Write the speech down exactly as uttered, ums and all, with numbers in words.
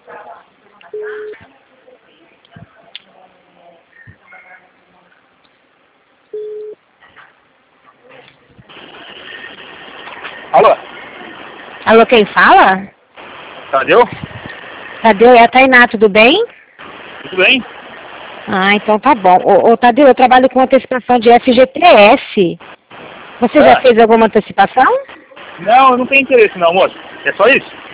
Alô? Alô, quem fala? Tadeu? Tadeu, é a Tainá, tudo bem? Tudo bem? Ah, então tá bom. Ô, ô Tadeu, eu trabalho com antecipação de F G T S. Você Ah. já fez alguma antecipação? Não, eu não tenho interesse não, moço. É só isso?